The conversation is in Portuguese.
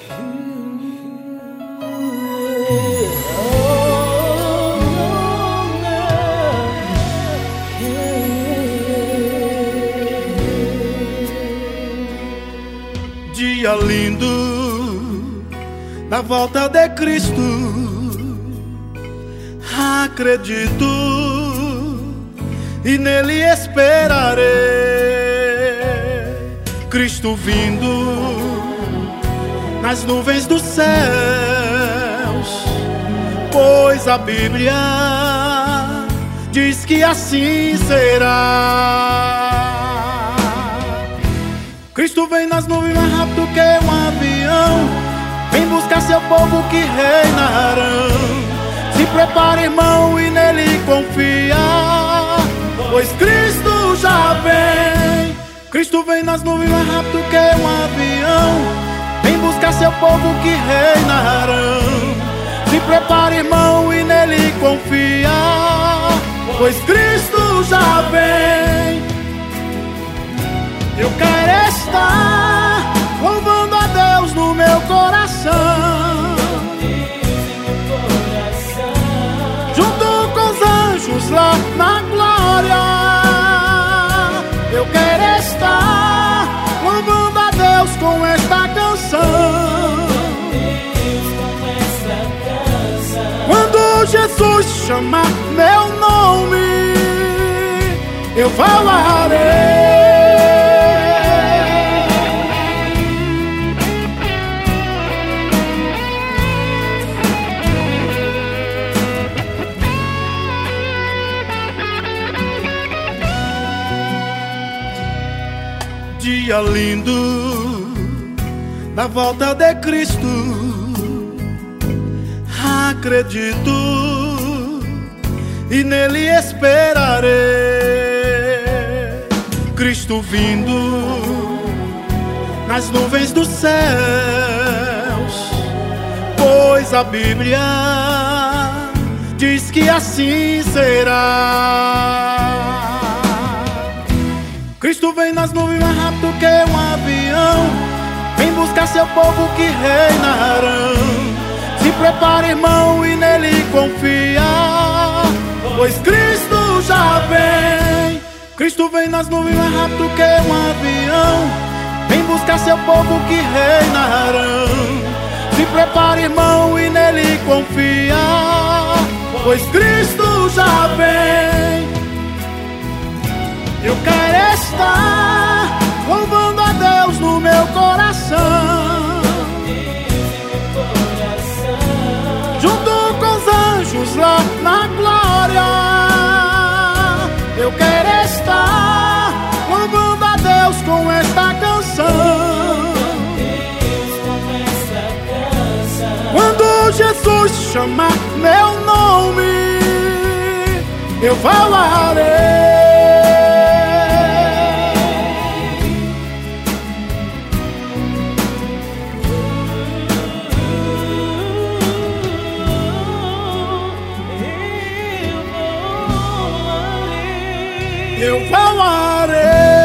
Dia lindo da volta de Cristo, acredito e nele esperarei. Cristo vindo nas nuvens dos céus, pois a Bíblia diz que assim será. Cristo vem nas nuvens mais rápido que um avião, vem buscar seu povo que reinarão. Se prepare, irmão, e nele confia, pois Cristo já vem. Cristo vem nas nuvens mais rápido que um avião, vem buscar seu povo que reinarão. Se prepare, irmão, e nele confia, pois Cristo já vem. Eu quero estar louvando a Deus no meu coração, junto com os anjos lá na glória. Eu quero estar louvando a Deus com esta canção. Quando Jesus chamar meu nome, eu falarei. Dia lindo da volta de Cristo, acredito e nele esperarei. Cristo vindo nas nuvens dos céus, pois a Bíblia diz que assim será. Cristo vem nas nuvens mais rápido que um avião, vem buscar seu povo que reinarão. Se prepare, irmão, e nele confia, pois Cristo já vem. Cristo vem nas nuvens mais rápido que um avião, vem buscar seu povo que reinarão. Se prepare, irmão, e nele confia, pois Cristo já vem. Eu quero estar louvando a Deus no meu coração, junto com os anjos lá na glória. Eu quero estar louvando a Deus com esta canção. Quando Jesus chamar meu nome, eu falarei. Eu falarei.